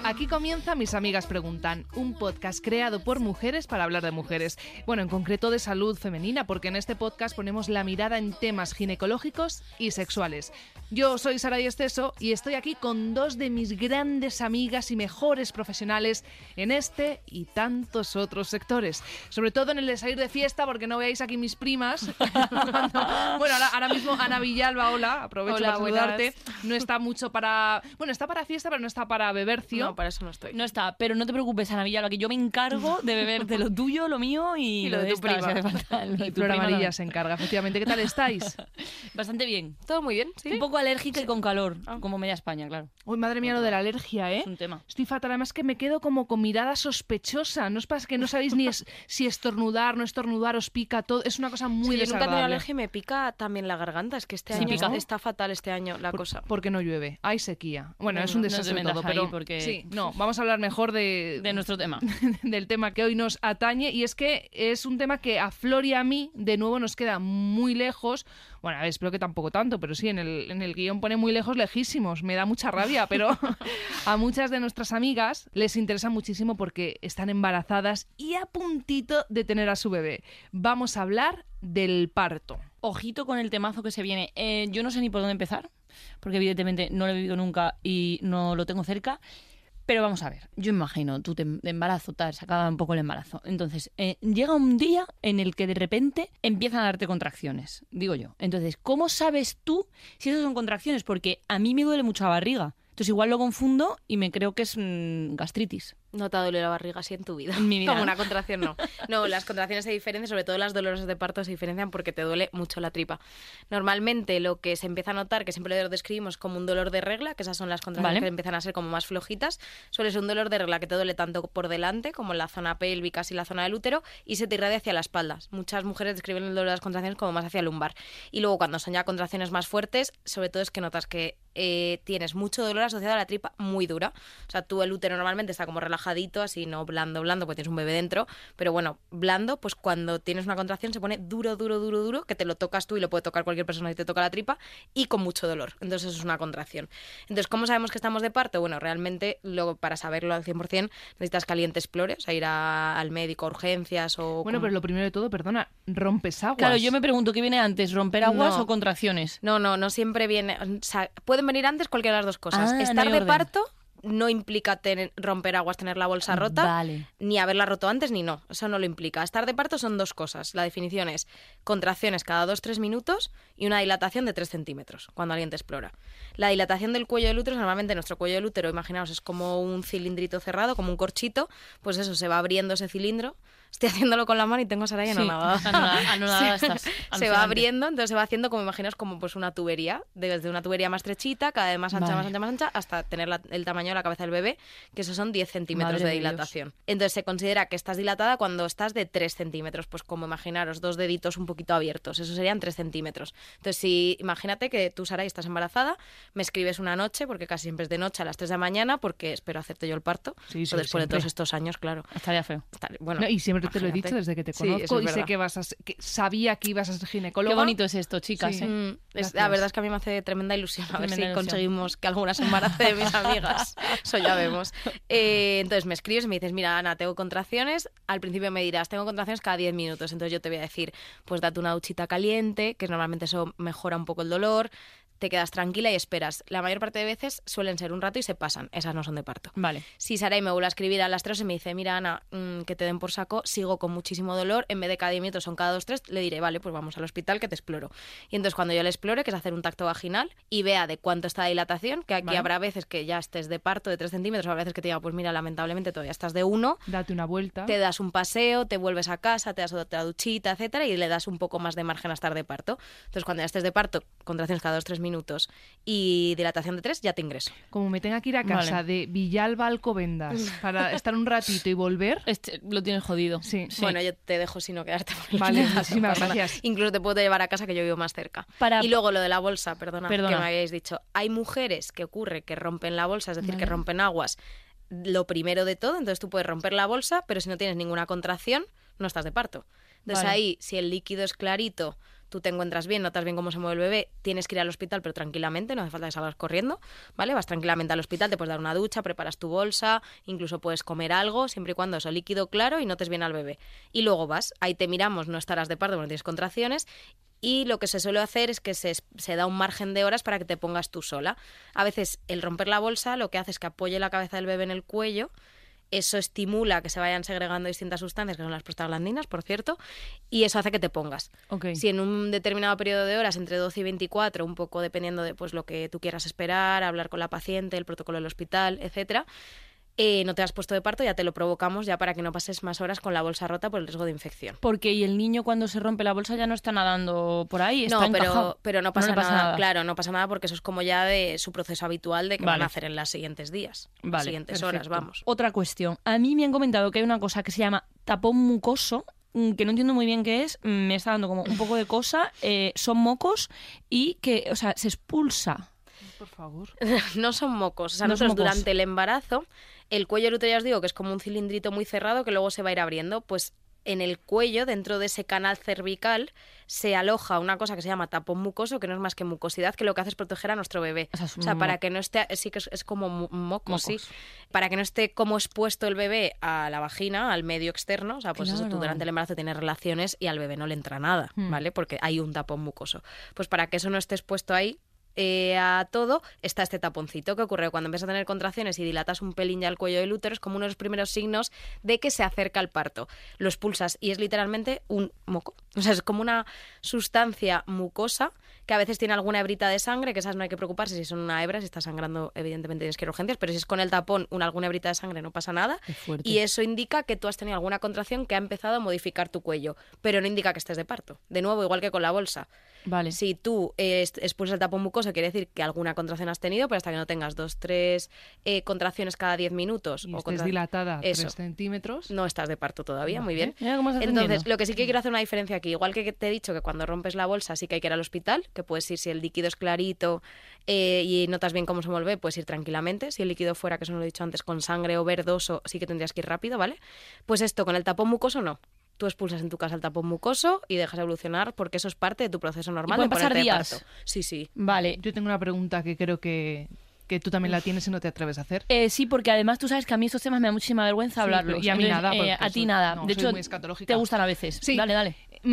Aquí comienza Mis Amigas Preguntan, un podcast creado por mujeres para hablar de mujeres. Bueno, en concreto de salud femenina, porque en este podcast ponemos la mirada en temas ginecológicos y sexuales. Yo soy Sara Diesteso y estoy aquí con dos de mis grandes amigas y mejores profesionales en este y tantos otros sectores. Sobre todo en el de salir de fiesta, porque no veáis aquí mis primas. Bueno, ahora mismo Ana Villalba, hola, aprovecho para saludarte. No está mucho para... Bueno, está para fiesta, pero no está para bebercio. No, para eso no estoy. No está, pero no te preocupes, Ana Villalba, que yo me encargo de beber de lo tuyo, lo mío y lo de tu prima. Si hace falta, lo de Y tu Flor prima Amarilla también. se encarga, efectivamente. ¿Qué tal estáis? Bastante bien. Todo muy bien, sí. Un poco alérgica y con calor, como media España, claro. Uy, madre mía, lo de la alergia, ¿eh? Es un tema. Estoy fatal, además que me quedo como con mirada sospechosa. No es para que no sabéis ni si estornudar, no estornudar, os pica todo. Es una cosa muy Sí, yo nunca he tenido desagradable. alergia y me pica también la garganta. Es que este Sí, año pica. está fatal este año la cosa. Porque no llueve, hay sequía. Bueno, Venga, es un no te desastre metas todo, ahí pero porque- sí, no, vamos a hablar mejor de nuestro tema. del tema que hoy nos atañe, y es que es un tema que a Flor y a mí de nuevo nos queda muy lejos. Bueno, a ver, espero que tampoco tanto, pero sí, en el guión pone muy lejos, lejísimos. Me da mucha rabia, pero a muchas de nuestras amigas les interesa muchísimo porque están embarazadas y a puntito de tener a su bebé. Vamos a hablar del parto. Ojito con el temazo que se viene. Yo no sé ni por dónde empezar, porque evidentemente no lo he vivido nunca y no lo tengo cerca. Pero vamos a ver, yo imagino, tú de embarazo, tal, se acaba un poco el embarazo. Entonces, llega un día en el que de repente empiezan a darte contracciones, digo yo. Entonces, ¿cómo sabes tú si esas son contracciones? Porque a mí me duele mucho la barriga. Entonces, igual lo confundo y me creo que es gastritis. No te duele la barriga así en tu vida. En mi vida. Como una contracción, no. No, las contracciones se diferencian, sobre todo las dolorosas de parto se diferencian porque te duele mucho la tripa. Normalmente lo que se empieza a notar, que siempre lo describimos como un dolor de regla, que esas son las contracciones Vale. que empiezan a ser como más flojitas, suele ser un dolor de regla que te duele tanto por delante como en la zona pélvica y la zona del útero y se te irradia hacia la espalda. Muchas mujeres describen el dolor de las contracciones como más hacia el lumbar. Y luego cuando son ya contracciones más fuertes, sobre todo es que notas que tienes mucho dolor asociado a la tripa muy dura. O sea, tú el útero normalmente está como relajadito, así no blando, porque tienes un bebé dentro, pero bueno, blando, pues cuando tienes una contracción se pone duro, que te lo tocas tú y lo puede tocar cualquier persona si te toca la tripa, y con mucho dolor. Entonces eso es una contracción. Entonces, ¿cómo sabemos que estamos de parto? Bueno, realmente, luego para saberlo al 100% necesitas que alguien te explore, o sea, ir al médico, a urgencias o... Bueno, pero lo primero de todo, perdona, rompes aguas. Claro, yo me pregunto, ¿qué viene antes, romper aguas No. o contracciones? No siempre viene... O sea, pueden venir antes cualquiera de las dos cosas. Ah, no Estar hay de orden. parto no implica romper aguas, tener la bolsa rota, Vale. ni haberla roto antes, ni no. Eso no lo implica. Estar de parto son dos cosas. La definición es contracciones cada 2-3 minutos y una dilatación de 3 centímetros, cuando alguien te explora. La dilatación del cuello del útero, normalmente nuestro cuello del útero, imaginaos, es como un cilindrito cerrado, como un corchito, pues eso, se va abriendo ese cilindro. Estoy haciéndolo con la mano y tengo a Saraya anonadada. Anonadada estás. Se va Alucinante. abriendo, entonces se va haciendo como imaginaos como pues una tubería, desde una tubería más estrechita, cada vez más ancha, Vale. más ancha, más ancha, hasta tener el tamaño de la cabeza del bebé, que esos son 10 centímetros Madre de de dilatación. Entonces se considera que estás dilatada cuando estás de 3 centímetros, pues como imaginaros, dos deditos un poquito abiertos, eso serían 3 centímetros. Entonces si imagínate que tú, Sara, estás embarazada, me escribes una noche, porque casi siempre es de noche a las 3 de la mañana, porque espero hacerte yo el parto, Sí, sí, o después de siempre. todos estos años, claro. Estaría feo. Bueno, No, y siempre te lo he imagínate. dicho desde que te Sí, conozco eso es y sé verdad. que sabía que ibas a ser ginecóloga. Qué bonito es esto, chicas. Sí. ¿eh? La Gracias. verdad es que a mí me hace tremenda ilusión a ver Tremenda si ilusión. conseguimos que alguna se embarace de mis amigas. Eso ya vemos. Entonces me escribes y me dices, mira, Ana, tengo contracciones. Al principio me dirás, tengo contracciones cada 10 minutos. Entonces yo te voy a decir, pues date una duchita caliente, que normalmente eso mejora un poco el dolor. Te quedas tranquila y esperas. La mayor parte de veces suelen ser un rato y se pasan. Esas no son de parto. Vale. Si Saray me vuelve a escribir a las 3 y me dice, mira, Ana, que te den por saco, sigo con muchísimo dolor, en vez de cada 10 minutos son cada 2-3, le diré, vale, pues vamos al hospital que te exploro. Y entonces cuando yo le explore, que es hacer un tacto vaginal y vea de cuánto está la dilatación, que aquí Vale. habrá veces que ya estés de parto de 3 centímetros, habrá veces que te diga, pues mira, lamentablemente todavía estás de 1, Date una vuelta. te das un paseo, te vuelves a casa, te das otra duchita, etcétera, y le das un poco más de margen a estar de parto. Entonces cuando ya estés de parto, contracciones cada 2-3 minutos y dilatación de 3, ya te ingreso. Como me tenga que ir a casa Vale. de Villalba a Alcobendas para estar un ratito y volver. Lo tienes jodido. Sí. Bueno, yo te dejo si no quedarte por el Vale, no muchísimas pasa nada. gracias. Incluso te puedo llevar a casa, que yo vivo más cerca. Y luego lo de la bolsa, perdona, que me habéis dicho. Hay mujeres que ocurre que rompen la bolsa, es decir, que rompen aguas, lo primero de todo. Entonces tú puedes romper la bolsa, pero si no tienes ninguna contracción, no estás de parto. Entonces ahí, si el líquido es clarito, tú te encuentras bien, notas bien cómo se mueve el bebé, tienes que ir al hospital, pero tranquilamente, no hace falta que salgas corriendo, ¿vale? Vas tranquilamente al hospital, te puedes dar una ducha, preparas tu bolsa, incluso puedes comer algo, siempre y cuando eso líquido claro y notes bien al bebé. Y luego vas, ahí te miramos, no estarás de parto porque no tienes contracciones, y lo que se suele hacer es que se da un margen de horas para que te pongas tú sola. A veces el romper la bolsa lo que hace es que apoye la cabeza del bebé en el cuello, eso estimula que se vayan segregando distintas sustancias, que son las prostaglandinas, por cierto, y eso hace que te pongas. Okay. Si en un determinado periodo de horas, entre 12 y 24, un poco dependiendo de pues lo que tú quieras esperar, hablar con la paciente, el protocolo del hospital, etcétera, no te has puesto de parto, ya te lo provocamos ya para que no pases más horas con la bolsa rota por el riesgo de infección. Porque y el niño cuando se rompe la bolsa ya no está nadando por ahí, está encajado. pero no pasa, nada. Claro, no pasa nada porque eso es como ya de su proceso habitual de que van a hacer en los siguientes días, las siguientes horas, vamos. Otra cuestión. A mí me han comentado que hay una cosa que se llama tapón mucoso, que no entiendo muy bien qué es, me está dando como un poco de cosa, son mocos y que, o sea, se expulsa. Por favor. No son mocos, o sea, nosotros durante el embarazo, el cuello del útero ya os digo que es como un cilindrito muy cerrado que luego se va a ir abriendo, pues en el cuello, dentro de ese canal cervical, se aloja una cosa que se llama tapón mucoso, que no es más que mucosidad, que lo que hace es proteger a nuestro bebé. O sea, para que no esté, sí que es como mocos, sí, para que no esté como expuesto el bebé a la vagina, al medio externo, o sea, pues eso, tú durante el embarazo tienes relaciones y al bebé no le entra nada, ¿vale? Porque hay un tapón mucoso. Pues para que eso no esté expuesto ahí, a todo, está este taponcito. ¿Qué ocurre? Cuando empiezas a tener contracciones y dilatas un pelín ya el cuello del útero, es como uno de los primeros signos de que se acerca el parto. Lo expulsas y es literalmente un moco. O sea, es como una sustancia mucosa que a veces tiene alguna hebrita de sangre, que esas no hay que preocuparse si son una hebra, si está sangrando evidentemente tienes que ir a urgencias, pero si es con el tapón alguna hebrita de sangre no pasa nada. Y eso indica que tú has tenido alguna contracción que ha empezado a modificar tu cuello, pero no indica que estés de parto. De nuevo, igual que con la bolsa. Vale. Si tú expulsas el tapón mucoso, quiere decir que alguna contracción has tenido, pero hasta que no tengas 2-3 contracciones cada 10 minutos y estés dilatada 3 eso, centímetros, no estás de parto todavía, muy bien. Mira cómo estás Entonces, entendiendo. lo que sí que quiero hacer una diferencia aquí, igual que te he dicho que cuando rompes la bolsa sí que hay que ir al hospital, que puedes ir si el líquido es clarito y notas bien cómo se mueve, puedes ir tranquilamente. Si el líquido fuera, que eso no lo he dicho antes, con sangre o verdoso, sí que tendrías que ir rápido, ¿vale? Pues esto, con el tapón mucoso no. Tú expulsas en tu casa el tapón mucoso y dejas evolucionar porque eso es parte de tu proceso normal. ¿Y pueden pasar de días? parto. Sí, sí. Vale. Yo tengo una pregunta que creo que tú también la tienes y no te atreves a hacer. Sí, porque además tú sabes que a mí estos temas me da muchísima vergüenza hablarlos. Y a mí nada. A ti nada. No, de soy hecho, muy escatológica. te gustan a veces. Sí. Dale.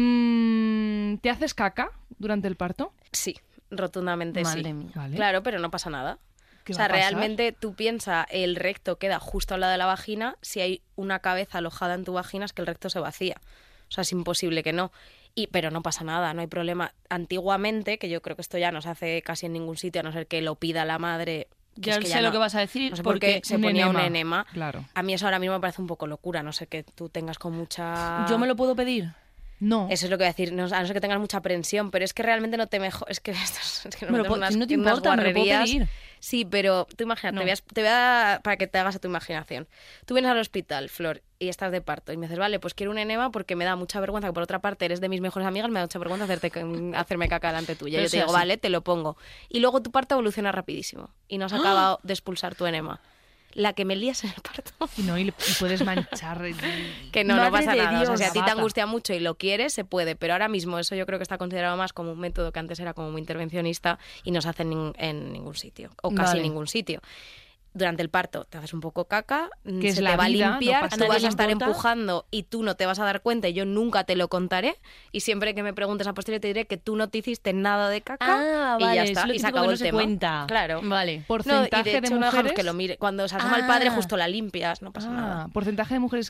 ¿Te haces caca durante el parto? Sí, rotundamente sí. Madre mía. Vale. Claro, pero no pasa nada. ¿Qué O va sea, a pasar? realmente tú piensas, el recto queda justo al lado de la vagina. Si hay una cabeza alojada en tu vagina es que el recto se vacía. O sea, es imposible que no. Pero no pasa nada, no hay problema. Antiguamente, que yo creo que esto ya no se hace casi en ningún sitio, a no ser que lo pida la madre. Que Ya es que sé ya lo no, que vas a decir. no sé porque por qué se ponía un enema. Claro. A mí eso ahora mismo me parece un poco locura, no sé que tú tengas con mucha... yo me lo puedo pedir. No. Eso es lo que voy a decir, a no ser que tengas mucha aprensión, pero es que realmente no te mejor, es que nos Me lo metemos si no te unas importa, me lo puedo guarrerías. pedir. Sí, pero tú imagínate, No. te voy a para que te hagas a tu imaginación. Tú vienes al hospital, Flor, y estás de parto, y me dices, vale, pues quiero un enema porque me da mucha vergüenza, que por otra parte eres de mis mejores amigas, me da mucha vergüenza hacerme caca delante tuya. Pero Yo te digo, así. vale, te lo pongo. Y luego tu parto evoluciona rapidísimo, y no has acabado de expulsar tu enema. La que me lías en el parto. Y no, y puedes manchar. Que no Madre pasa de nada. O sea, Dios. si a ti te Bata. angustia mucho y lo quieres, se puede. Pero ahora mismo eso yo creo que está considerado más como un método que antes era como muy intervencionista y no se hace en ningún sitio. O casi Vale. ningún sitio. Durante el parto te haces un poco caca, Que es se la te va vida, a no limpiar, pasa tú nada. vas a estar ¿Nadie le importa? empujando y tú no te vas a dar cuenta y yo nunca te lo contaré. Y siempre que me preguntes a posteriori te diré que tú no te hiciste nada de caca y ya está. Es lo Y se típico acabó que no el se tema. cuenta. Claro. Vale. No, y Porcentaje de hecho de no dejamos mujeres. que lo mire. Cuando se asoma el padre Ah. justo la limpias, no pasa nada. Porcentaje de mujeres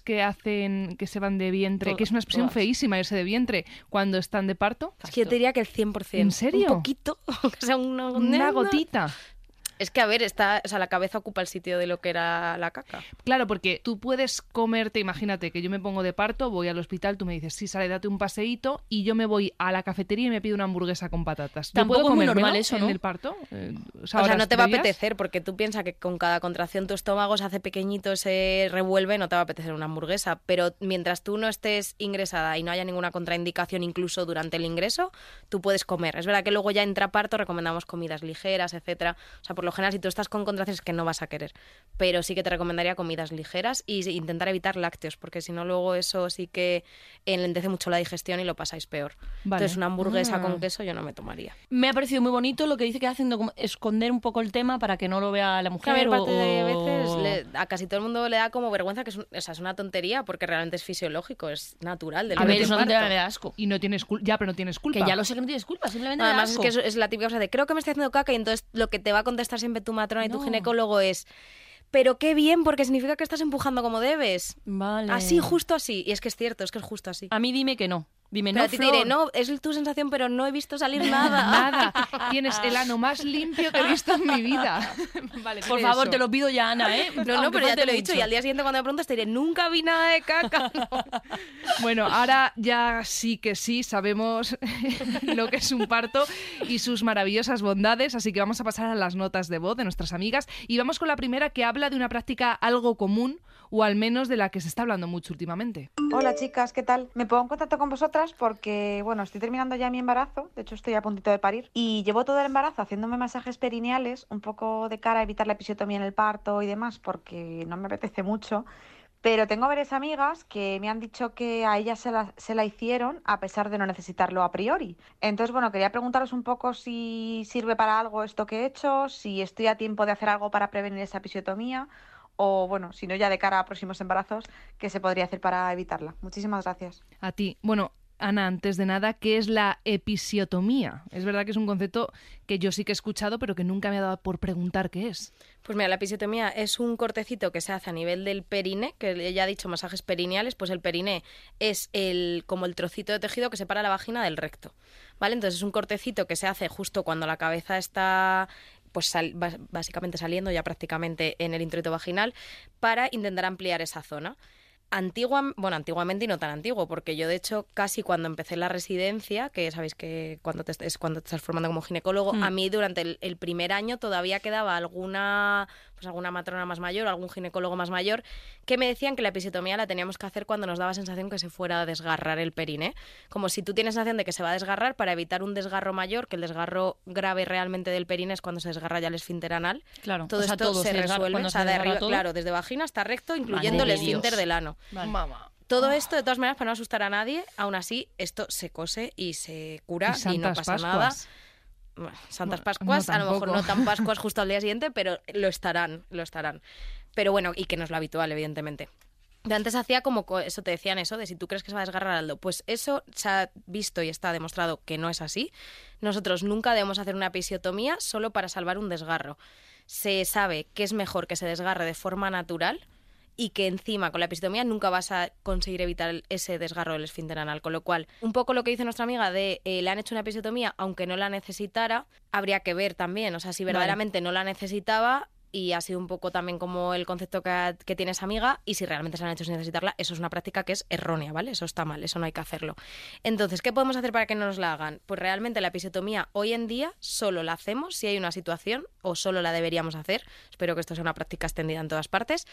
que se van de vientre, Todas, que es una expresión todas. feísima irse de vientre cuando están de parto. Es que yo te diría que el 100%. ¿En serio? Un poquito, aunque sea Una gotita. Es que, a ver, la cabeza ocupa el sitio de lo que era la caca. Claro, porque tú puedes comerte, imagínate que yo me pongo de parto, voy al hospital, tú me dices, sí, sale, date un paseíto, y yo me voy a la cafetería y me pido una hamburguesa con patatas. ¿Yo Tampoco puedo es muy comérmelo normal eso, ¿no? en el parto? O sea, no horas te va a previas. apetecer, porque tú piensas que con cada contracción tu estómago se hace pequeñito, se revuelve, no te va a apetecer una hamburguesa. Pero mientras tú no estés ingresada y no haya ninguna contraindicación, incluso durante el ingreso, tú puedes comer. Es verdad que luego ya intraparto recomendamos comidas ligeras, etcétera. O sea, por lo general, si tú estás con contracciones que no vas a querer. Pero sí que te recomendaría comidas ligeras y intentar evitar lácteos, porque si no luego eso sí que enlentece mucho la digestión y lo pasáis peor. Vale. Entonces una hamburguesa con queso yo no me tomaría. Me ha parecido muy bonito lo que dice que hacen de como esconder un poco el tema para que no lo vea la mujer. Claro, parte de o- veces a casi todo el mundo le da como vergüenza, que es una tontería, porque realmente es fisiológico, es natural. Del A ver, propio es una parto. tontería, me da asco. Y no tienes ya, pero no tienes culpa. Que ya lo sé que no tienes culpa, simplemente me da Además es asco. que es la típica cosa de creo que me estoy haciendo caca y entonces lo que te va a contestar siempre tu matrona y tu No. ginecólogo es pero qué bien, porque significa que estás empujando como debes. Vale. Así, justo así. Y es que es cierto, es que es justo así. A mí dime que no. Dime, Pero no, a ti te diré, Flor. no, es tu sensación, pero no he visto salir nada. Nada. Tienes el ano más limpio que he visto en mi vida. Vale, Por tiene favor, eso. te lo pido ya, Ana, ¿eh? No, Aunque pero ya falte te lo he dicho. mucho. Y al día siguiente cuando me preguntas te diré, nunca vi nada de caca. No. Bueno, ahora ya sí que sí sabemos lo que es un parto y sus maravillosas bondades, así que vamos a pasar a las notas de voz de nuestras amigas y vamos con la primera, que habla de una práctica algo común, o al menos de la que se está hablando mucho últimamente. Hola chicas, ¿qué tal? Me pongo en contacto con vosotras porque, bueno, estoy terminando ya mi embarazo, de hecho estoy a puntito de parir y llevo todo el embarazo haciéndome masajes perineales, un poco de cara a evitar la episiotomía en el parto y demás, porque no me apetece mucho, pero tengo varias amigas que me han dicho que a ellas se la hicieron a pesar de no necesitarlo a priori. Entonces, bueno, quería preguntaros un poco si sirve para algo esto que he hecho, si estoy a tiempo de hacer algo para prevenir esa episiotomía o, bueno, si no ya de cara a próximos embarazos, ¿qué se podría hacer para evitarla? Muchísimas gracias. A ti. Bueno, Ana, antes de nada, ¿qué es la episiotomía? Es verdad que es un concepto que yo sí que he escuchado, pero que nunca me ha dado por preguntar qué es. Pues mira, la episiotomía es un cortecito que se hace a nivel del perine, que ya he dicho masajes perineales, pues el perine es como el trocito de tejido que separa la vagina del recto, ¿vale? Entonces es un cortecito que se hace justo cuando la cabeza está pues básicamente saliendo ya prácticamente en el introito vaginal para intentar ampliar esa zona. Antiguamente y no tan antiguo, porque yo de hecho casi cuando empecé la residencia, que sabéis que es cuando te estás formando como ginecólogo, a mí durante el primer año todavía quedaba alguna matrona más mayor, algún ginecólogo más mayor, que me decían que la episiotomía la teníamos que hacer cuando nos daba sensación que se fuera a desgarrar el perine. Como si tú tienes sensación de que se va a desgarrar, para evitar un desgarro mayor, que el desgarro grave realmente del perine es cuando se desgarra ya el esfínter anal. Claro, Todo o sea, esto todo se resuelve, cuando o sea, se de desgarra arriba, todo. claro, desde vagina hasta recto, incluyendo el Madre de esfínter Dios. del ano. Vale. Mamá. Todo esto, de todas maneras, para no asustar a nadie, aún así, esto se cose y se cura y no pasa nada. Bueno, Santas Pascuas, no a lo mejor tampoco. no tan Pascuas justo al día siguiente, pero lo estarán. Pero bueno, y que no es lo habitual, evidentemente. De antes hacía como, eso te decían eso, de si tú crees que se va a desgarrar algo. Pues eso se ha visto y está demostrado que no es así. Nosotros nunca debemos hacer una episiotomía solo para salvar un desgarro. Se sabe que es mejor que se desgarre de forma natural y que encima con la episiotomía nunca vas a conseguir evitar ese desgarro del esfínter anal. Con lo cual, un poco lo que dice nuestra amiga de le han hecho una episiotomía aunque no la necesitara, habría que ver también, o sea, si verdaderamente no la necesitaba y ha sido un poco también como el concepto que tiene esa amiga, y si realmente se la han hecho sin necesitarla, eso es una práctica que es errónea, ¿vale? Eso está mal, eso no hay que hacerlo. Entonces, ¿qué podemos hacer para que no nos la hagan? Pues realmente la episiotomía hoy en día solo la hacemos si hay una situación, o solo la deberíamos hacer, espero que esto sea una práctica extendida en todas partes,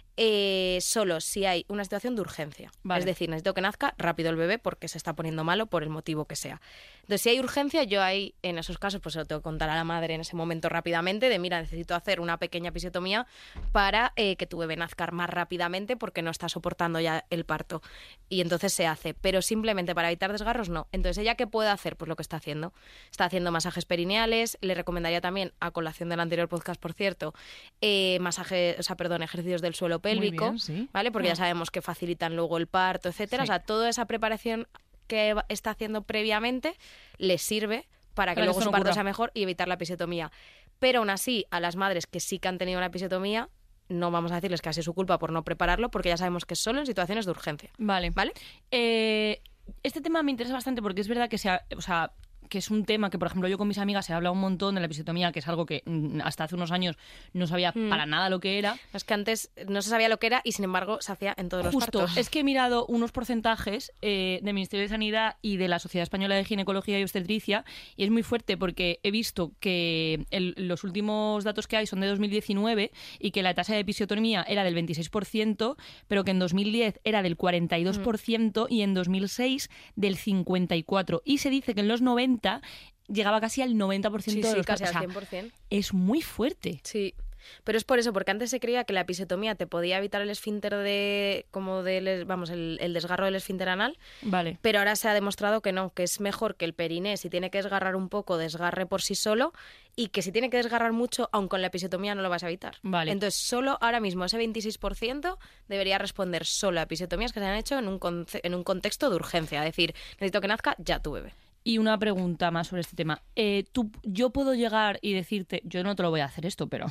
solo si hay una situación de urgencia. Vale. Es decir, necesito que nazca rápido el bebé porque se está poniendo malo por el motivo que sea. Entonces, si hay urgencia, yo ahí, en esos casos, pues se lo tengo que contar a la madre en ese momento rápidamente, de mira, necesito hacer una pequeña episiotomía para que tu bebé nazca más rápidamente porque no está soportando ya el parto. Y entonces se hace, pero simplemente para evitar desgarros, no. Entonces, ¿ella qué puede hacer? Pues lo que está haciendo. Está haciendo masajes perineales, le recomendaría también, a colación del anterior podcast, por cierto, ejercicios del suelo pélvico, bien, sí. ¿vale? Porque ya sabemos que facilitan luego el parto, etcétera. Sí. O sea, toda esa preparación que está haciendo previamente le sirve para que Para que luego esto su no parto ocurra. sea mejor y evitar la episiotomía. Pero aún así, a las madres que sí que han tenido una episiotomía, no vamos a decirles que ha sido su culpa por no prepararlo, porque ya sabemos que es solo en situaciones de urgencia. Vale. ¿Vale? Este tema me interesa bastante porque es verdad que que es un tema que, por ejemplo, yo con mis amigas he hablado un montón de la episiotomía, que es algo que hasta hace unos años no sabía para nada lo que era. Es que antes no se sabía lo que era y, sin embargo, se hacía en todos los Justo, partos. es que he mirado unos porcentajes del Ministerio de Sanidad y de la Sociedad Española de Ginecología y Obstetricia, y es muy fuerte porque he visto que los últimos datos que hay son de 2019 y que la tasa de episiotomía era del 26%, pero que en 2010 era del 42% y en 2006 del 54%. Y se dice que en los 90 llegaba casi al 90% Sí, de sí, los casi casos. al O sea, 100%. es muy fuerte. Sí, pero es por eso, porque antes se creía que la episiotomía te podía evitar el esfínter el desgarro del esfínter anal, Vale. pero ahora se ha demostrado que no, que es mejor que el periné, si tiene que desgarrar un poco, desgarre por sí solo, y que si tiene que desgarrar mucho, aun con la episiotomía no lo vas a evitar. Vale. Entonces, solo ahora mismo ese 26% debería responder solo a episiotomías que se han hecho en un contexto de urgencia, es decir, necesito que nazca ya tu bebé. Y una pregunta más sobre este tema. Yo puedo llegar y decirte, yo no te lo voy a hacer esto, pero...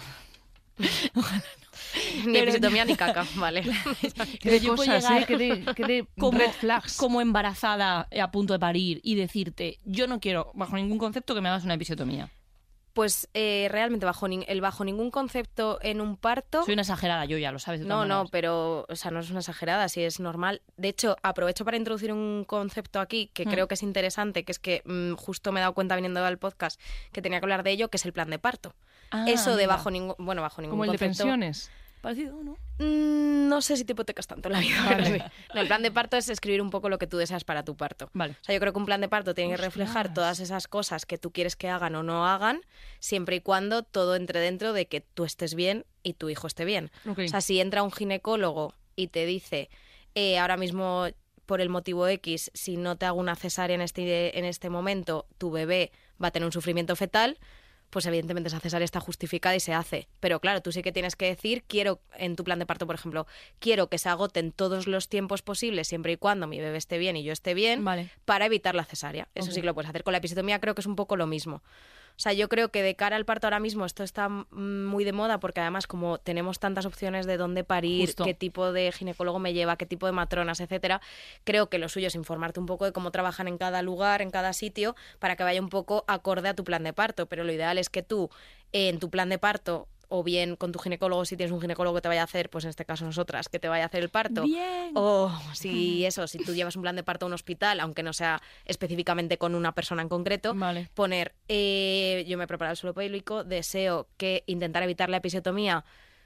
Ni Pero- episiotomía ni caca, vale. Qué de yo puedo cosas, llegar qué de como, red flags. como embarazada a punto de parir y decirte, yo no quiero, bajo ningún concepto, que me hagas una episiotomía. Pues realmente bajo ningún concepto en un parto... Soy una exagerada, yo ya lo sabes. De todas No, maneras. pero o sea, no es una exagerada, sí es normal. De hecho, aprovecho para introducir un concepto aquí que creo que es interesante, que es que justo me he dado cuenta viniendo al podcast que tenía que hablar de ello, que es el plan de parto. Ah, Eso de amiga. bajo ningún Como el de concepto... pensiones. Parecido, ¿no? No sé si te hipotecas tanto la vida. Vale. Pero sí. No, el plan de parto es escribir un poco lo que tú deseas para tu parto. Vale. O sea, yo creo que un plan de parto tiene que reflejar Ostras. todas esas cosas que tú quieres que hagan o no hagan, siempre y cuando todo entre dentro de que tú estés bien y tu hijo esté bien. Ok. O sea, si entra un ginecólogo y te dice, ahora mismo por el motivo X, si no te hago una cesárea en este momento, tu bebé va a tener un sufrimiento fetal, pues evidentemente esa cesárea está justificada y se hace. Pero claro, tú sí que tienes que decir, quiero, en tu plan de parto, por ejemplo, quiero que se agoten todos los tiempos posibles siempre y cuando mi bebé esté bien y yo esté bien, Vale. para evitar la cesárea. Eso sí que lo puedes hacer. Con la episiotomía creo que es un poco lo mismo. O sea, yo creo que de cara al parto ahora mismo esto está muy de moda porque además como tenemos tantas opciones de dónde parir, Justo. qué tipo de ginecólogo me lleva, qué tipo de matronas, etcétera, creo que lo suyo es informarte un poco de cómo trabajan en cada lugar, en cada sitio, para que vaya un poco acorde a tu plan de parto. Pero lo ideal es que tú, en tu plan de parto, o bien con tu ginecólogo, si tienes un ginecólogo que te vaya a hacer, pues en este caso nosotras, que te vaya a hacer el parto. Bien. O si tú llevas un plan de parto a un hospital, aunque no sea específicamente con una persona en concreto, Vale. poner, yo me he preparado el suelo pélvico, deseo que intentar evitar la episiotomía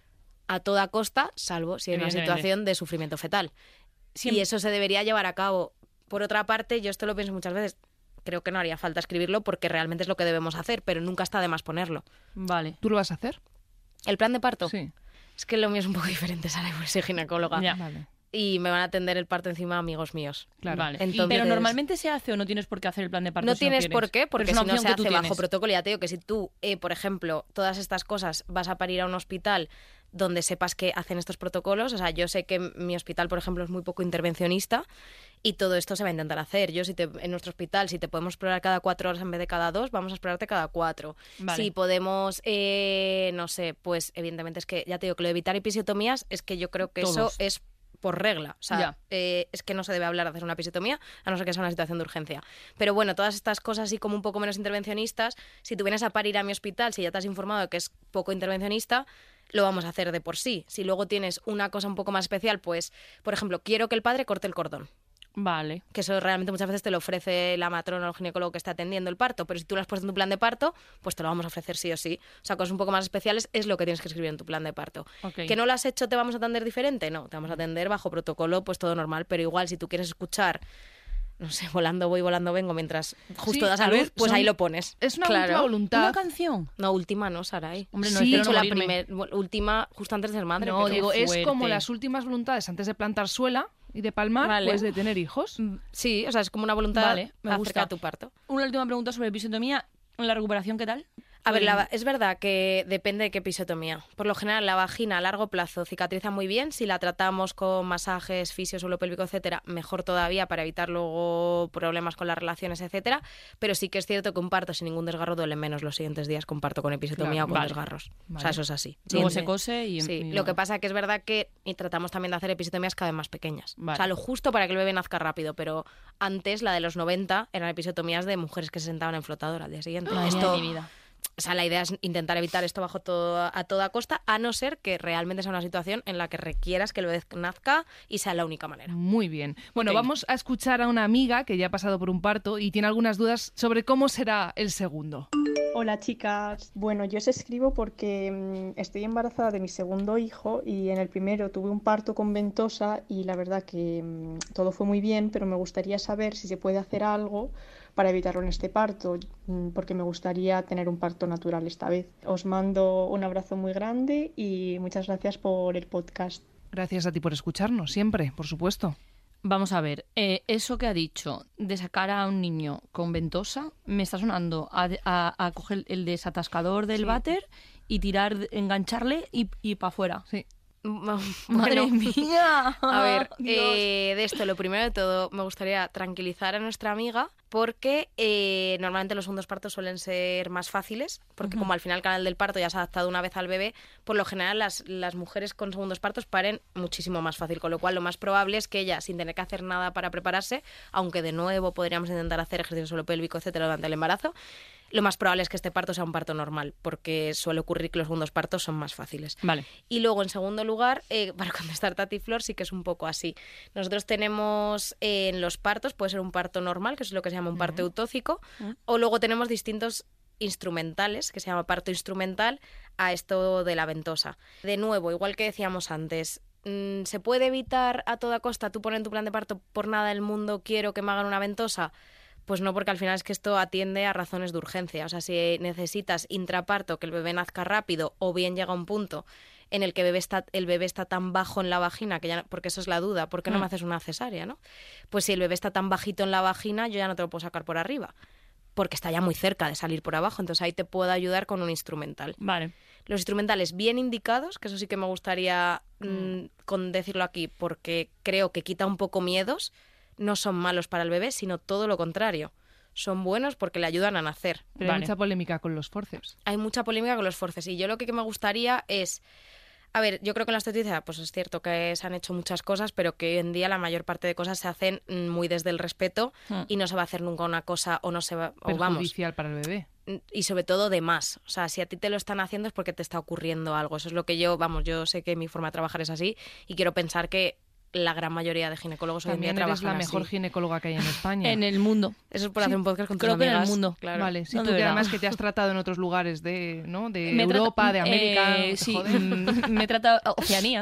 a toda costa, salvo si hay una Evidentemente. situación de sufrimiento fetal. Y eso se debería llevar a cabo. Por otra parte, yo esto lo pienso muchas veces, creo que no haría falta escribirlo porque realmente es lo que debemos hacer, pero nunca está de más ponerlo. Vale. ¿Tú lo vas a hacer? ¿El plan de parto? Sí. Es que lo mío es un poco diferente, Sara, porque soy ginecóloga. Ya. Vale. Y me van a atender el parto encima amigos míos. Claro. Vale. Entonces- Pero normalmente se hace o no tienes por qué hacer el plan de parto. No si tienes quieres? por qué, Pero porque es una si no opción se que tú hace bajo tienes. protocolo. Ya te digo que si tú, por ejemplo, todas estas cosas vas a parir a un hospital donde sepas que hacen estos protocolos, o sea, yo sé que mi hospital, por ejemplo, es muy poco intervencionista y todo esto se va a intentar hacer. En nuestro hospital, si te podemos explorar cada 4 horas en vez de cada 2, vamos a explorarte cada 4. Vale. Si podemos, no sé, pues evidentemente es que, ya te digo, que lo de evitar episiotomías es que yo creo que Todos. eso es por regla. O sea, Ya. es que no se debe hablar de hacer una episiotomía a no ser que sea una situación de urgencia. Pero bueno, todas estas cosas así como un poco menos intervencionistas, si tú vienes a parir a mi hospital, si ya te has informado de que es poco intervencionista, lo vamos a hacer de por sí. Si luego tienes una cosa un poco más especial, pues, por ejemplo, quiero que el padre corte el cordón. Vale. Que eso realmente muchas veces te lo ofrece la matrona o el ginecólogo que está atendiendo el parto, pero si tú lo has puesto en tu plan de parto, pues te lo vamos a ofrecer sí o sí. O sea, cosas un poco más especiales es lo que tienes que escribir en tu plan de parto. Ok. ¿Que no lo has hecho te vamos a atender diferente? No, te vamos a atender bajo protocolo, pues todo normal, pero igual si tú quieres escuchar, no sé, volando voy, volando vengo, mientras justo Sí, das a a luz, ver, pues son- ahí lo pones. Es una Claro. última voluntad. ¿Una canción? No, última no, Saray. Hombre, no, Sí, espero He dicho no la morirme. última justo antes de ser madre. No, pero- digo, es fuerte. como las últimas voluntades antes de plantar suela y de palmar, Vale. pues de tener hijos. Sí, o sea, es como una voluntad Vale, me acerca gusta. de tu parto. Una última pregunta sobre episiotomía. ¿La recuperación qué tal? A ver, es verdad que depende de qué episiotomía. Por lo general, la vagina a largo plazo cicatriza muy bien. Si la tratamos con masajes, fisio, suelo pélvico, etcétera, mejor todavía para evitar luego problemas con las relaciones, etcétera. Pero sí que es cierto que un parto sin ningún desgarro duele menos los siguientes días que un parto con episiotomía Claro, o con vale. desgarros. O Vale. sea, eso es así. Luego Sí, se cose y... Sí, y lo que no. pasa que es verdad que y tratamos también de hacer episiotomías cada vez más pequeñas. Vale. O sea, lo justo para que el bebé nazca rápido, pero antes, la de los 90, eran episiotomías de mujeres que se sentaban en flotador al día siguiente. Madre mía Esto, de mi vida. o sea, la idea es intentar evitar esto a toda costa, a no ser que realmente sea una situación en la que requieras que el bebé nazca y sea la única manera. Muy bien. Bueno, Ok. vamos a escuchar a una amiga que ya ha pasado por un parto y tiene algunas dudas sobre cómo será el segundo. Hola chicas. Bueno, yo os escribo porque estoy embarazada de mi segundo hijo y en el primero tuve un parto con ventosa y la verdad que todo fue muy bien, pero me gustaría saber si se puede hacer algo para evitarlo en este parto, porque me gustaría tener un parto natural esta vez. Os mando un abrazo muy grande y muchas gracias por el podcast. Gracias a ti por escucharnos, siempre, por supuesto. Vamos a ver, eso que ha dicho de sacar a un niño con ventosa me está sonando a coger el desatascador del váter y tirar, engancharle y para afuera. Sí. ¡Madre mía! A ver, Dios. de esto, lo primero de todo, me gustaría tranquilizar a nuestra amiga porque normalmente los segundos partos suelen ser más fáciles, porque como al final el canal del parto ya se ha adaptado una vez al bebé, por lo general las mujeres con segundos partos paren muchísimo más fácil, con lo cual lo más probable es que ella, sin tener que hacer nada para prepararse, aunque de nuevo podríamos intentar hacer ejercicio suelo pélvico, etcétera, durante el embarazo, lo más probable es que este parto sea un parto normal, porque suele ocurrir que los segundos partos son más fáciles. Vale. Y luego, en segundo lugar, para contestar Tati Flor, sí que es un poco así. Nosotros tenemos en los partos, puede ser un parto normal, que es lo que se llama un parto eutóxico, o luego tenemos distintos instrumentales, que se llama parto instrumental, a esto de la ventosa. De nuevo, igual que decíamos antes, ¿se puede evitar a toda costa? Tú pones en tu plan de parto, por nada del mundo quiero que me hagan una ventosa. Pues no, porque al final es que esto atiende a razones de urgencia. O sea, si necesitas intraparto, que el bebé nazca rápido, o bien llega un punto en el que el bebé está tan bajo en la vagina, que ya, porque eso es la duda, ¿por qué no me haces una cesárea, no? Pues si el bebé está tan bajito en la vagina, yo ya no te lo puedo sacar por arriba, porque está ya muy cerca de salir por abajo. Entonces ahí te puedo ayudar con un instrumental. Vale. Los instrumentales bien indicados, que eso sí que me gustaría con decirlo aquí, porque creo que quita un poco miedos, no son malos para el bebé, sino todo lo contrario. Son buenos porque le ayudan a nacer. Pero hay mucha polémica con los forceps. Hay mucha polémica con los forceps. Y yo lo que me gustaría es... A ver, yo creo que en la obstetricia pues es cierto que se han hecho muchas cosas, pero que hoy en día la mayor parte de cosas se hacen muy desde el respeto y no se va a hacer nunca una cosa o no se va... Perjudicial para el bebé. Y sobre todo de más. O sea, si a ti te lo están haciendo es porque te está ocurriendo algo. Eso es lo que yo sé que mi forma de trabajar es así y quiero pensar que la gran mayoría de ginecólogos hoy en día trabajan así. También eres la mejor ginecóloga que hay en España. En el mundo. Eso es por hacer un podcast con tus creo que amigas. en el mundo. Claro. Vale, sí, No, tú de que verdad. además que te has tratado en otros lugares de Me Europa, de América. sí, joder. me he tratado Oceanía.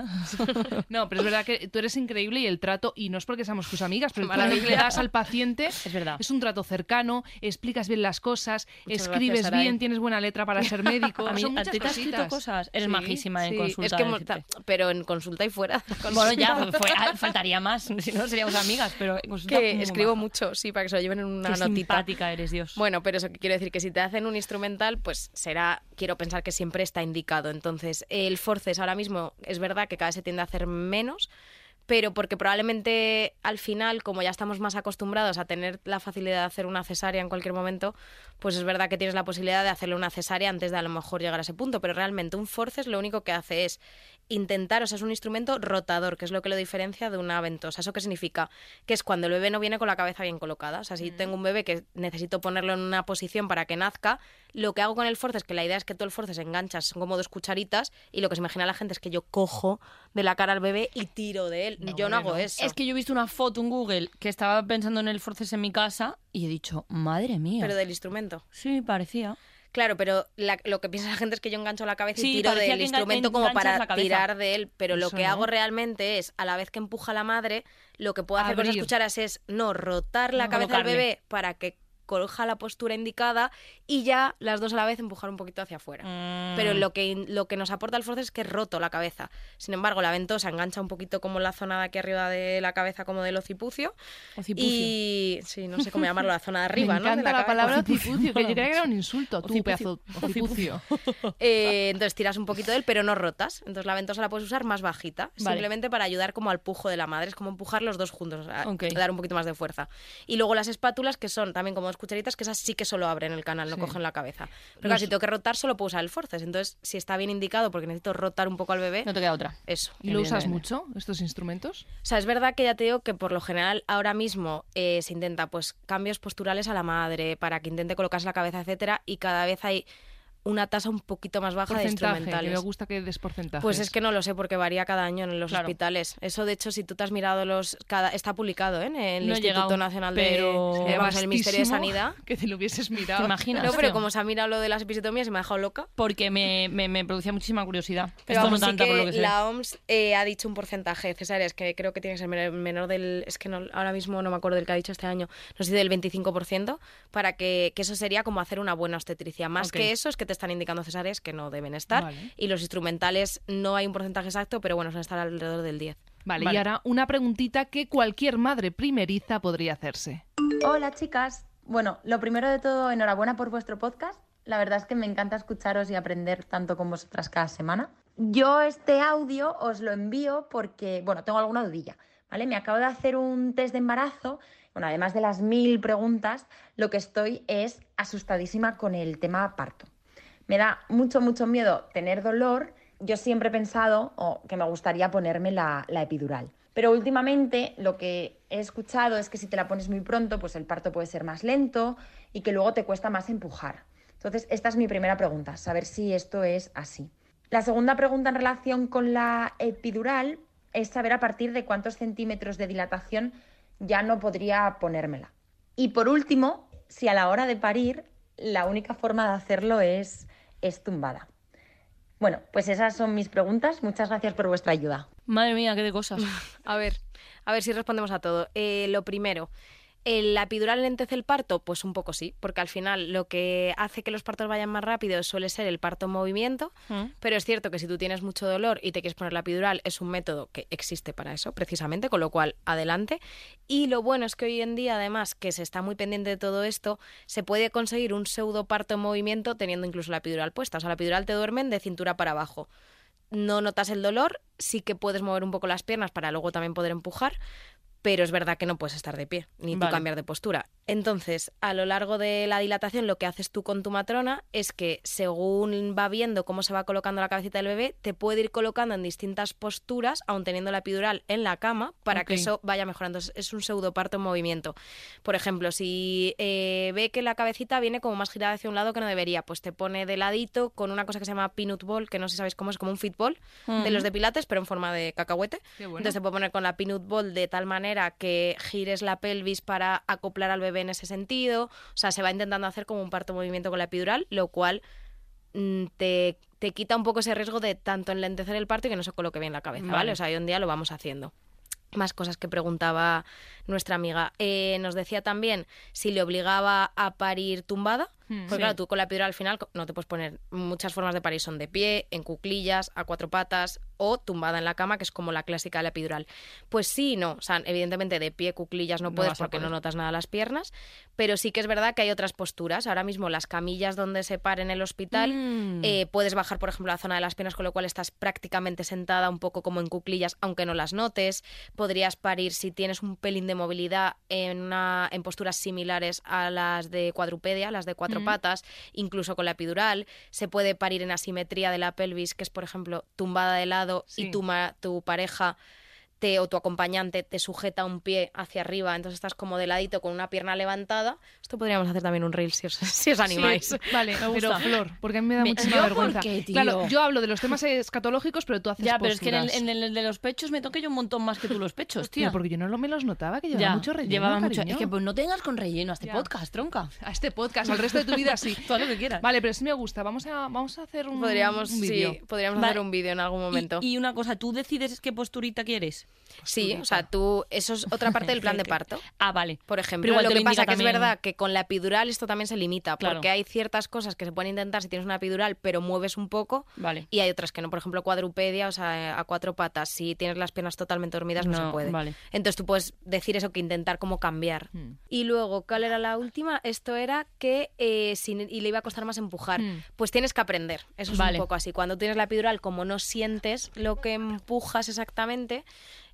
No, pero es verdad que tú eres increíble y el trato, y no es porque seamos tus amigas, pero el trato Maravilla. que le das al paciente Es verdad. es un trato cercano, explicas bien las cosas, Muchas escribes gracias, Saray. bien, tienes buena letra para ser médico. A mí, Son ¿a muchas ti te has escrito cositas. cosas? Eres Sí, majísima en sí. consulta. Es que, decirte. pero en consulta y fuera. Bueno, ya, faltaría más. Si no, seríamos amigas, pero en consulta Que muy escribo maja. mucho, sí, para que se lo lleven en una Qué notita. simpática eres, Dios. Bueno, pero eso que quiero decir, que si te hacen un instrumental, pues quiero pensar que siempre está indicado. Entonces, el forceps ahora mismo es verdad que cada vez se tiende a hacer menos, pero porque probablemente al final, como ya estamos más acostumbrados a tener la facilidad de hacer una cesárea en cualquier momento, pues es verdad que tienes la posibilidad de hacerle una cesárea antes de a lo mejor llegar a ese punto, pero realmente un forceps lo único que hace es intentar, o sea, es un instrumento rotador, que es lo que lo diferencia de una ventosa. ¿Eso qué significa? Que es cuando el bebé no viene con la cabeza bien colocada. O sea, si tengo un bebé que necesito ponerlo en una posición para que nazca, lo que hago con el forceps, que la idea es que tú el forceps enganchas, son como 2 cucharitas, y lo que se imagina la gente es que yo cojo de la cara al bebé y tiro de él. Yo no hago eso. Es que yo he visto una foto en Google que estaba pensando en el forceps en mi casa y he dicho, madre mía. Pero del instrumento. Sí, parecía. Claro, pero lo que piensa la gente es que yo engancho la cabeza Sí, y tiro parecía del que instrumento como enganchas para la cabeza. tirar de él. Pero lo Eso que no. hago realmente es, a la vez que empuja la madre, lo que puedo hacer con esas Abrir. cucharas es rotar la No, cabeza del colocarle. bebé para que coja la postura indicada y ya las dos a la vez empujar un poquito hacia afuera. Pero lo que nos aporta el forceps es que roto la cabeza. Sin embargo, la ventosa engancha un poquito como la zona de aquí arriba de la cabeza, como del occipucio. Occipucio. Y sí, no sé cómo llamarlo, la zona de arriba, Me ¿no? De encanta la cabeza. palabra ocipucio, que yo creía que era un insulto. Tú, Ocipucio. pedazo ocipucio. Entonces tiras un poquito de él, pero no rotas. Entonces la ventosa la puedes usar más bajita, Vale. simplemente para ayudar como al pujo de la madre. Es como empujar los dos juntos, Ok. dar un poquito más de fuerza. Y luego las espátulas, que son también como 2 cucharitas, que esas sí que solo abren el canal, no Sí. cogen la cabeza. Pero claro, si tengo que rotar, solo puedo usar el forceps. Entonces, si está bien indicado, porque necesito rotar un poco al bebé, No te queda otra. eso. ¿Y lo usas Evidentemente. mucho, estos instrumentos? O sea, es verdad que ya te digo que por lo general ahora mismo se intenta pues cambios posturales a la madre para que intente colocarse la cabeza, etcétera, y cada vez hay una tasa un poquito más baja de Porcentaje, instrumentales. que me gusta que des porcentajes. Pues es que no lo sé, porque varía cada año en los hospitales. Eso, de hecho, si tú te has mirado está publicado en el No he Instituto llegado, Nacional pero el Ministerio de Sanidad. Que te lo hubieses mirado. ¿Te imaginas? No, pero tío? como se ha mirado lo de las episiotomías, me ha dejado loca. Porque me producía muchísima curiosidad. Pero Esto vamos, no sí tanta, por lo que que sé. la OMS ha dicho un porcentaje, cesáreas, que creo que tiene que ser menor del... Es que no, ahora mismo no me acuerdo del que ha dicho este año. No sé si del 25%, para que eso sería como hacer una buena obstetricia. Más que eso es que te están indicando cesáreas que no deben estar. Vale. Y los instrumentales no hay un porcentaje exacto, pero bueno, suelen estar alrededor del 10. Vale, y ahora una preguntita que cualquier madre primeriza podría hacerse. Hola chicas. Bueno, lo primero de todo, enhorabuena por vuestro podcast. La verdad es que me encanta escucharos y aprender tanto con vosotras cada semana. Yo este audio os lo envío porque, bueno, tengo alguna dudilla, ¿vale? Me acabo de hacer un test de embarazo. Bueno, además de las 1000 preguntas, lo que estoy es asustadísima con el tema parto. Me da mucho miedo tener dolor. Yo siempre he pensado que me gustaría ponerme la epidural. Pero últimamente lo que he escuchado es que si te la pones muy pronto, pues el parto puede ser más lento y que luego te cuesta más empujar. Entonces, esta es mi primera pregunta, saber si esto es así. La segunda pregunta en relación con la epidural es saber a partir de cuántos centímetros de dilatación ya no podría ponérmela. Y por último, si a la hora de parir la única forma de hacerlo es tumbada. Bueno, pues esas son mis preguntas. Muchas gracias por vuestra ayuda. Madre mía, qué de cosas. A ver si respondemos a todo. Lo primero, ¿la epidural lentece el parto? Pues un poco sí, porque al final lo que hace que los partos vayan más rápido suele ser el parto en movimiento, pero es cierto que si tú tienes mucho dolor y te quieres poner la epidural, es un método que existe para eso, precisamente, con lo cual, adelante. Y lo bueno es que hoy en día, además, que se está muy pendiente de todo esto, se puede conseguir un pseudo parto en movimiento teniendo incluso la epidural puesta. O sea, la epidural te duermen de cintura para abajo. No notas el dolor, sí que puedes mover un poco las piernas para luego también poder empujar, pero es verdad que no puedes estar de pie, ni tú cambiar de postura. Entonces, a lo largo de la dilatación, lo que haces tú con tu matrona es que, según va viendo cómo se va colocando la cabecita del bebé, te puede ir colocando en distintas posturas, aun teniendo la epidural en la cama, para que eso vaya mejorando. Es un pseudoparto en movimiento. Por ejemplo, si ve que la cabecita viene como más girada hacia un lado que no debería, pues te pone de ladito con una cosa que se llama peanut ball, que no sé si sabéis cómo es, como un fitball de los de pilates, pero en forma de cacahuete. Bueno. Entonces te puede poner con la peanut ball de tal manera que gires la pelvis para acoplar al bebé en ese sentido. O sea, se va intentando hacer como un parto movimiento con la epidural, lo cual te quita un poco ese riesgo de tanto enlentecer el parto y que no se coloque bien la cabeza, ¿vale? O sea, hoy en día lo vamos haciendo. Más cosas que preguntaba nuestra amiga. Nos decía también si le obligaba a parir tumbada. Porque claro, tú con la epidural al final no te puedes poner. Muchas formas de parir son de pie, en cuclillas, a cuatro patas o tumbada en la cama, que es como la clásica de la epidural. Pues sí y no. O sea, evidentemente de pie, cuclillas no puedes porque no notas nada las piernas, pero sí que es verdad que hay otras posturas. Ahora mismo las camillas donde se para en el hospital, puedes bajar, por ejemplo, la zona de las piernas, con lo cual estás prácticamente sentada un poco como en cuclillas, aunque no las notes. Podrías parir, si tienes un pelín de movilidad, en posturas similares a las de cuadrupedia, las de cuatro patas, incluso con la epidural. Se puede parir en asimetría de la pelvis, que es, por ejemplo, tumbada de lado y tu pareja o tu acompañante te sujeta un pie hacia arriba, entonces estás como de ladito con una pierna levantada. Esto podríamos hacer también un reel si os animáis. Sí, vale, pero Flor, porque a mí me da muchísima vergüenza. ¿Por qué, tío? Claro, yo hablo de los temas escatológicos, pero tú haces Ya, posturas. pero es que en el de los pechos me toqué yo un montón más que tú los pechos, tío. Pero porque yo no me los notaba, que llevaba mucho relleno, llevaba mucho. cariño. Es que pues no tengas con relleno a este podcast, tronca. A este podcast, al resto de tu vida sí. Todo lo que quieras. Vale, pero sí me gusta. Vamos a hacer un vídeo. Podríamos hacer un vídeo en algún momento. Y una cosa, ¿tú decides qué posturita quieres? Sí, o sea, eso es otra parte del plan de parto. Ah, vale. Por ejemplo, Pero igual lo te que lo pasa indica que también. es verdad que con la epidural esto también se limita, Claro. porque hay ciertas cosas que se pueden intentar si tienes una epidural, pero mueves un poco, Vale. y hay otras que no. Por ejemplo, cuadrupedia, o sea, a cuatro patas, si tienes las piernas totalmente dormidas no se puede. Vale. Entonces tú puedes decir eso, que intentar como cambiar. Y luego, ¿cuál era la última? Esto era que y le iba a costar más empujar. Pues tienes que aprender. Eso es Vale. un poco así. Cuando tienes la epidural, como no sientes lo que empujas exactamente,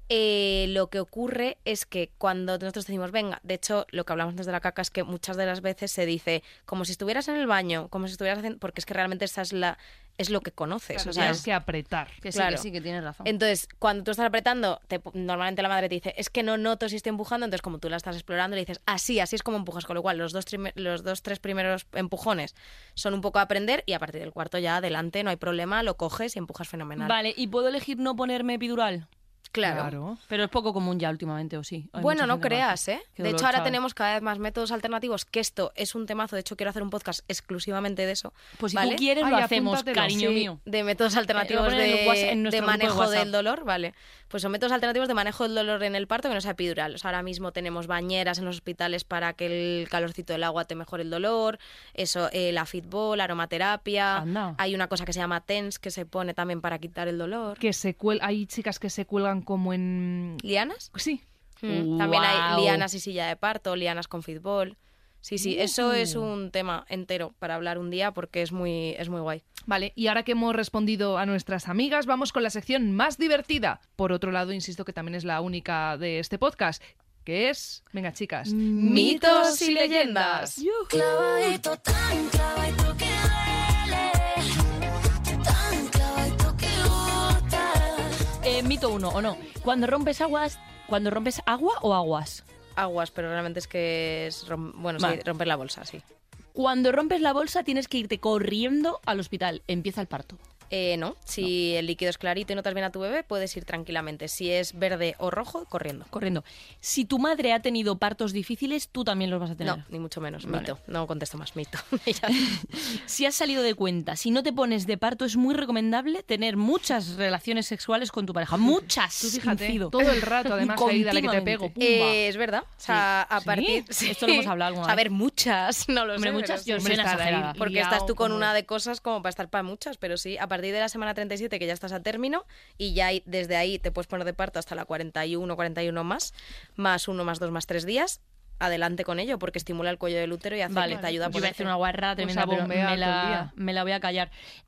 Lo que ocurre es que cuando nosotros decimos venga, de hecho lo que hablamos desde la caca es que muchas de las veces se dice como si estuvieras en el baño, como si estuvieras haciendo, porque es que realmente esa es lo que conoces. Claro, o sea, tienes que apretar. Que sí, claro. que tienes razón. Entonces, cuando tú estás apretando, normalmente la madre te dice, es que no noto si estoy empujando, entonces como tú la estás explorando, le dices, así es como empujas, con lo cual los dos, tres primeros empujones son un poco aprender y a partir del cuarto ya adelante, no hay problema, lo coges y empujas fenomenal. Vale, ¿y puedo elegir no ponerme epidural? Claro. Pero es poco común ya últimamente, ¿o sí? Hay Bueno, mucha no gente que creas, lo hace. ¿eh? Qué De dolor, hecho, ahora chaval. tenemos cada vez más métodos alternativos, que esto es un temazo. De hecho, quiero hacer un podcast exclusivamente de eso. Pues si ¿vale? tú quieres, Ay, lo hacemos, apúntatelo. cariño Sí, mío. de métodos alternativos poner en de nuestro grupo de manejo WhatsApp. del dolor, vale. Pues son métodos alternativos de manejo del dolor en el parto que no sea epidural. O sea, ahora mismo tenemos bañeras en los hospitales para que el calorcito del agua te mejore el dolor. Eso, la fitball, la aromaterapia. Anda. Hay una cosa que se llama TENS que se pone también para quitar el dolor. Que hay chicas que se cuelgan como en... ¿Lianas? Sí. También hay Guau. lianas y silla de parto, lianas con fitball. Sí, eso es un tema entero para hablar un día porque es muy guay. Vale, y ahora que hemos respondido a nuestras amigas, vamos con la sección más divertida. Por otro lado, insisto que también es la única de este podcast, que es... Venga, chicas. Mitos y leyendas. Clavadito, tan clavadito que duele, tan clavadito que gusta. Mito 1, ¿o no? Cuando rompes agua o aguas. Aguas, pero realmente es que es Vale. sí, romper la bolsa, sí. Cuando rompes la bolsa tienes que irte corriendo al hospital. Empieza el parto. No, si el líquido es clarito y notas bien a tu bebé, puedes ir tranquilamente. Si es verde o rojo, corriendo. Corriendo. Si tu madre ha tenido partos difíciles, tú también los vas a tener. No, ni mucho menos. Vale. Mito. No contesto más, mito. Si has salido de cuenta, si no te pones de parto, es muy recomendable tener muchas relaciones sexuales con tu pareja. Muchas. Tú fíjate, incido. todo el rato, además, ahí dale que te pego. Pumba. Es verdad. O sea, a ¿Sí? partir... Esto lo hemos hablado alguna O sea, a vez. ver, muchas. No lo Hombre, sé. muchas, pero yo sí. soy una estar ahí exagerada. Porque liado estás tú con como- una de cosas como para estar para muchas, pero sí, a partir de la semana 37 que ya estás a término y ya desde ahí te puedes poner de parto hasta la 41 más 1 más 2 más 3 días, adelante con ello porque estimula el cuello del útero y hace Vale, que te ayuda a yo iba a decir una guarra tremenda, a pero bombear todo el día. me la voy a callar.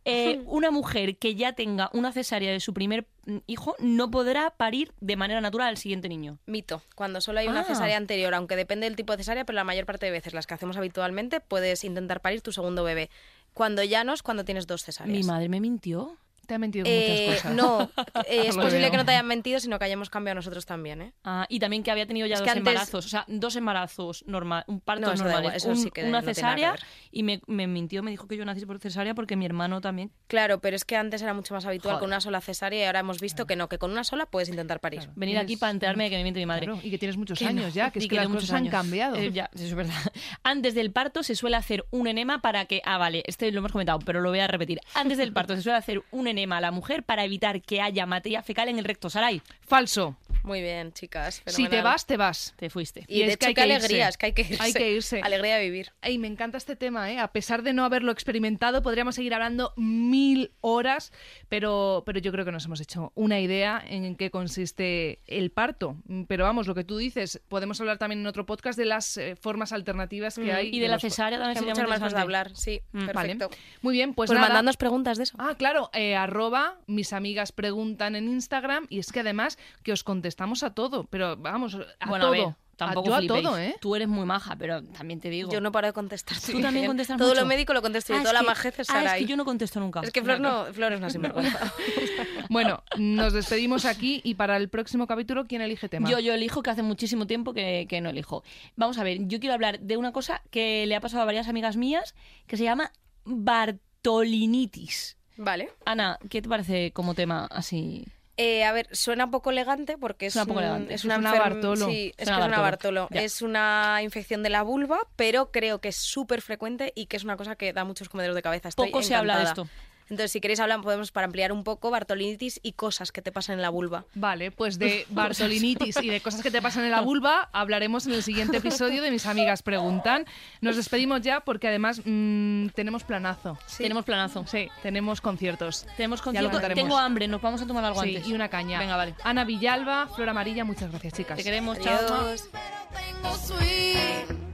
Una mujer que ya tenga una cesárea de su primer hijo no podrá parir de manera natural al siguiente niño. Mito. Cuando solo hay una Ah. cesárea anterior, aunque depende del tipo de cesárea, pero la mayor parte de veces las que hacemos habitualmente, puedes intentar parir tu segundo bebé. Cuando ya no es cuando tienes 2 cesáreas. Mi madre me mintió. Te ha mentido con muchas cosas. No, es Lo posible veo. que no te hayan mentido, sino que hayamos cambiado nosotros también, ¿eh? Ah, y también que había tenido ya Es dos que antes- embarazos, o sea, 2 embarazos normal, un parto No, eso da normales, igual, eso sí que una no tiene nada que cesárea ver. y me mintió, me dijo que yo nací por cesárea porque mi hermano también. Claro, pero es que antes era mucho más habitual Joder. con una sola cesárea y ahora hemos visto que no, que con una sola puedes intentar parir. Claro. Venir aquí Tienes- para enterarme de que me miente mi madre. Claro, y que tienes muchos Que no, años ya, que es y que las de muchos cosas han años. cambiado. Ya, eso es verdad. Antes del parto se suele hacer un enema para que... Ah, vale, este lo hemos comentado, pero lo voy a repetir. Antes del parto se suele hacer un enema a la mujer para evitar que haya materia fecal en el recto. Saray, Falso. Muy bien, chicas. Si te fenomenal. vas, te vas. te fuiste. Y es de que hecho, hay qué que alegría, irse. es que hay que irse. Hay que irse. Alegría de vivir. Ey, me encanta este tema, ¿eh? A pesar de no haberlo experimentado, podríamos seguir hablando 1000 horas, pero yo creo que nos hemos hecho una idea en qué consiste el parto. Pero vamos, lo que tú dices, podemos hablar también en otro podcast de las formas alternativas que hay. Y de la los- cesárea también Hay sería muchas muy más cosas de interesante. hablar, sí, Vale. perfecto. Muy bien, pues, Pues nada. mandadnos preguntas de eso. Ah, claro, arroba mis amigas preguntan en Instagram y es que además que os contestamos a todo, pero vamos, a Bueno, todo. a ver, tampoco yo a flipéis. todo, ¿eh? Tú eres muy maja, pero también te digo. Yo no paro de contestar. ¿Tú también contestas Todo mucho? lo médico lo contesto yo, Ah, toda la es que- majez es Ah, es Saray. que yo no contesto nunca. Es que Flor, Flor es una sinvergüenza. Bueno, nos despedimos aquí y para el próximo capítulo, ¿quién elige tema? Yo elijo, que hace muchísimo tiempo que no elijo. Vamos a ver, yo quiero hablar de una cosa que le ha pasado a varias amigas mías, que se llama Bartolinitis. Vale. Ana, ¿qué te parece como tema así? A ver, suena un poco elegante porque es, Suena un poco elegante. es Es una una Bartolo. Bartolo. Sí, es que Suena es una Bartolo. Bartolo. Ya. Es una infección de la vulva, pero creo que es súper frecuente y que es una cosa que da muchos comederos de cabeza. Estoy Poco se habla de encantada. esto. Entonces, si queréis hablar, podemos para ampliar un poco Bartolinitis y cosas que te pasan en la vulva. Vale, pues de Bartolinitis y de cosas que te pasan en la vulva hablaremos en el siguiente episodio de Mis Amigas Preguntan. Nos despedimos ya porque además tenemos planazo. Tenemos planazo. Sí, tenemos conciertos. Tenemos Ya lo concierto. contaremos. Tengo hambre, nos vamos a tomar algo Sí, antes. y una caña. Venga, vale. Ana Villalba, Flor Amarilla, muchas gracias, chicas. Te queremos, chao. Adiós. Pero tengo sweet.